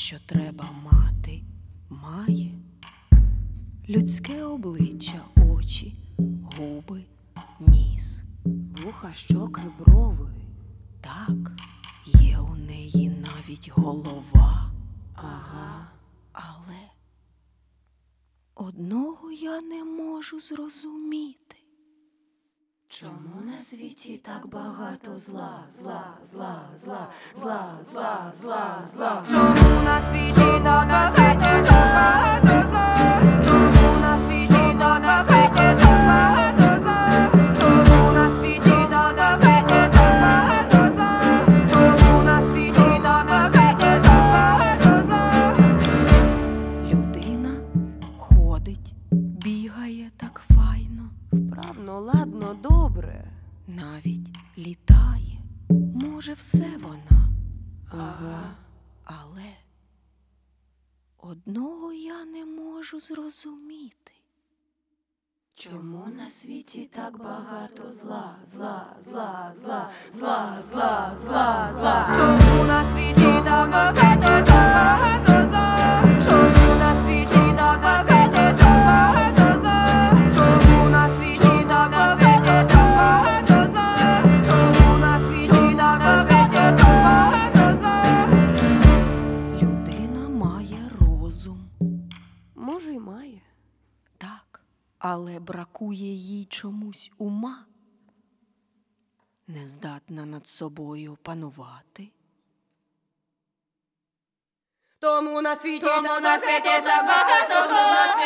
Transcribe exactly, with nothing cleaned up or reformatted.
що треба мати, має людське обличчя, очі, губи, ніс, вуха, щоки, брови. так, є у неї навіть голова. Ага. Але одного я не можу зрозуміти. Чому на світі так багато зла, зла, зла, зла, зла, зла, зла, зла? Чому на світі так багато зла? Чому на світі так багато зла? Чому на світі так багато зла? Чому на світі так багато зла? Людина ходить, бігає так файно, Вправно, ладно, добре. навіть літає, може все вона. Ага. Але одного я не можу зрозуміти. Чому на світі так багато зла, зла, зла, зла, зла, зла, зла, зла? Чому на світі так багато зла? Чому на світі так багато зла? Чому на світі так багато зла? Чому на світі так багато зла? Людина має розум, Може, й має. так, але бракує їй чомусь ума. Не здатна над собою панувати. Тому на світі, тому на світі так багато зла.